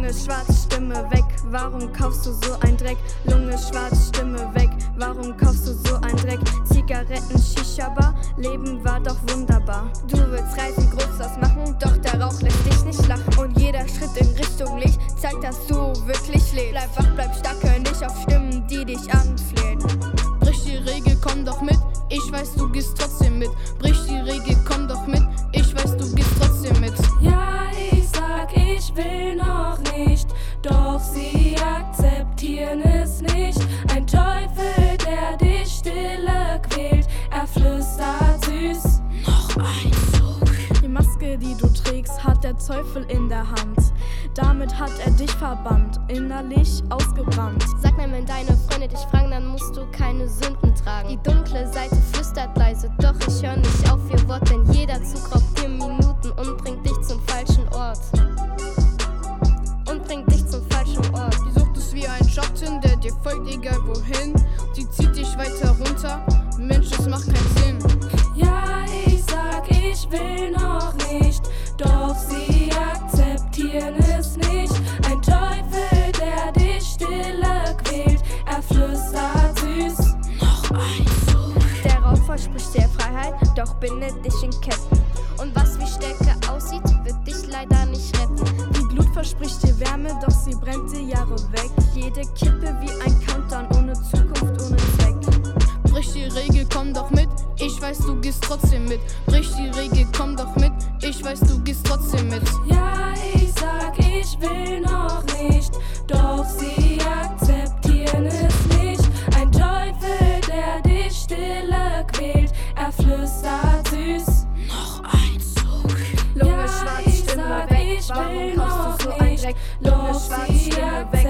Lunge schwarz, Stimme weg, warum kaufst du so ein Dreck? Lunge schwarz, Stimme weg, warum kaufst du so ein Dreck? Zigaretten, Shisha-Bar, Leben war doch wunderbar. Du willst reisen, groß was machen, doch der Rauch lässt dich nicht lachen. Und jeder Schritt in Richtung Licht zeigt, dass du wirklich lebst. Bleib wach, bleib stark, hör nicht auf Stimmen, die dich anflehen. Brich die Regel, komm doch mit, ich weiß, du gehst trotzdem mit. Brich die Regel, komm doch mit, ich weiß, du gehst trotzdem mit. Ja, ich sag, ich will noch nicht, doch sie akzeptieren es nicht. Ein Teufel, der dich stille quält, er flüstert süß. Noch ein Zug. Die Maske, die du trägst, hat der Teufel in der Hand. Damit hat er dich verbannt, innerlich ausgebrannt. Sag nein, wenn deine Freunde dich fragen, dann musst du keine Sünden tragen. Die dunkle Seite flüstert leise, doch ich hör nicht auf ihr Wort, denn jeder Zug raubt dir Minuten und bringt dich zum falschen Ort. Und bringt dich zum falschen Ort. Die Sucht ist wie ein Schatten, der dir folgt, egal wohin. Sie zieht dich weiter runter, Mensch, das macht keinen Sinn. Ja, ich sag, ich will noch nicht, doch sie akzeptieren es nicht. Ein Teufel, der dich stille quält, er flüstert süß. Noch ein Zug. Der Rauch verspricht dir Freiheit, doch bindet dich in Ketten. Und was wie Stärke aussieht, wird dich leider nicht retten. Die Glut verspricht dir Wärme, doch sie brennt dir Jahre weg. Jede Kippe wie ein Countdown, ohne Zukunft, ohne Zweck. Brich die Regel, komm doch mit, ich weiß, du gehst trotzdem mit. Brich die Regel, komm doch mit, ich weiß, du gehst trotzdem mit. Ja, ich sag, ich will noch nicht, doch sie akzeptieren es nicht. Ein Teufel, der dich stille quält, er flüstert süß. Noch ein Zug. Lunge Ja, schwarz, ich Stimme sag, weg, ich warum will kaufst du so noch ein nicht, Dreck? Lunge doch schwarz, sie Stimme weg,